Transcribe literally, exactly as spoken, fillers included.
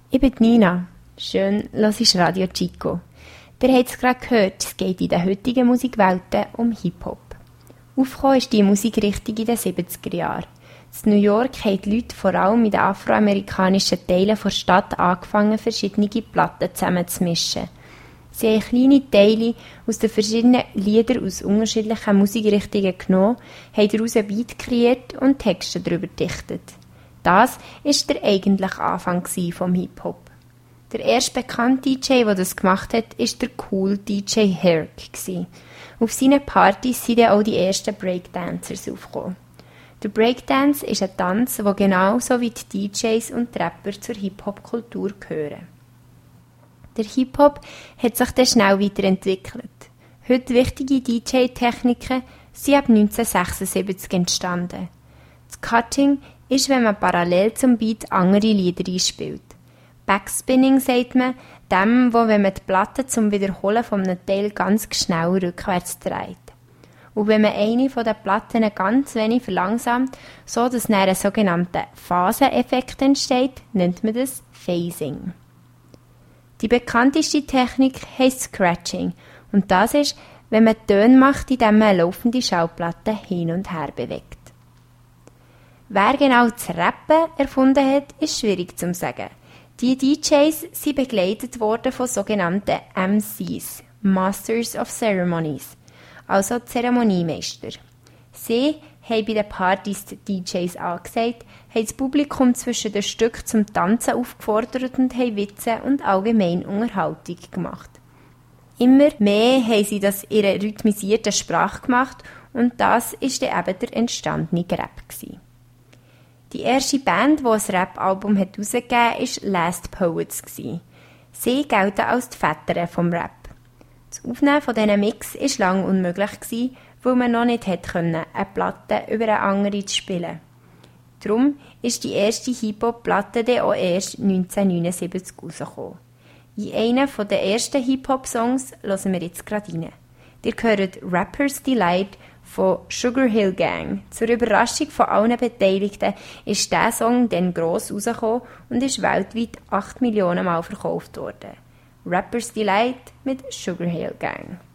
Ich bin Nina. Schön, hörst du Radio Chico. Ihr habt es gerade gehört, es geht in den heutigen Musikwelten um Hip-Hop. Aufgekommen ist diese Musikrichtung in den siebziger Jahren. In New York haben die Leute vor allem in den afroamerikanischen Teilen der Stadt angefangen, verschiedene Platten zusammenzumischen. Sie haben kleine Teile aus den verschiedenen Liedern aus unterschiedlichen Musikrichtungen genommen, haben daraus ein Beat kreiert und Texte darüber dichtet. Das war der eigentliche Anfang des Hip-Hop. Der erste bekannte D J, der das gemacht hat, war der Cool D J Herc. Auf seinen Partys sind dann auch die ersten Breakdancers aufgekommen. Der Breakdance ist ein Tanz, der genauso wie die D Js und die Rapper zur Hip-Hop-Kultur gehören. Der Hip-Hop hat sich dann schnell weiterentwickelt. Heute wichtige D J-Techniken sind ab neunzehnhundertsechsundsiebzig entstanden. Das Cutting ist, wenn man parallel zum Beat andere Lieder einspielt. Backspinning sagt man dem, wo wenn man die Platte zum Wiederholen von einem Teil ganz schnell rückwärts dreht. Und wenn man eine von den Platten ganz wenig verlangsamt, so dass dann ein sogenannter Phaseneffekt entsteht, nennt man das Phasing. Die bekannteste Technik heisst Scratching und das ist, wenn man Töne macht, indem man eine laufende Schallplatte hin und her bewegt. Wer genau das Rappen erfunden hat, ist schwierig zu sagen. Die D Js sind begleitet worden von sogenannten M Cs, Masters of Ceremonies, also Zeremoniemeister. Sie haben bei den Partys die D Js angesagt, haben das Publikum zwischen den Stücken zum Tanzen aufgefordert und haben Witze und allgemein Unterhaltung gemacht. Immer mehr haben sie das in einer rhythmisierten Sprache gemacht und das war dann eben der entstandene Rap gewesen. Die erste Band, die ein Rap-Album herausgegeben hat, war Last Poets. Sie gelten als die Väter vom Rap. Das Aufnehmen von diesen Mix war lange unmöglich, weil man noch nicht konnte, eine Platte über eine andere zu spielen. Darum ist die erste Hip-Hop-Platte dann auch erst neunzehnhundertneunundsiebzig herausgekommen. In einem der ersten Hip-Hop-Songs hören wir jetzt gerade rein. Ihr hört Rapper's Delight von Sugar Hill Gang. Zur Überraschung von allen Beteiligten ist dieser Song dann gross rausgekommen und ist weltweit acht Millionen Mal verkauft worden. Rapper's Delight mit Sugar Hill Gang.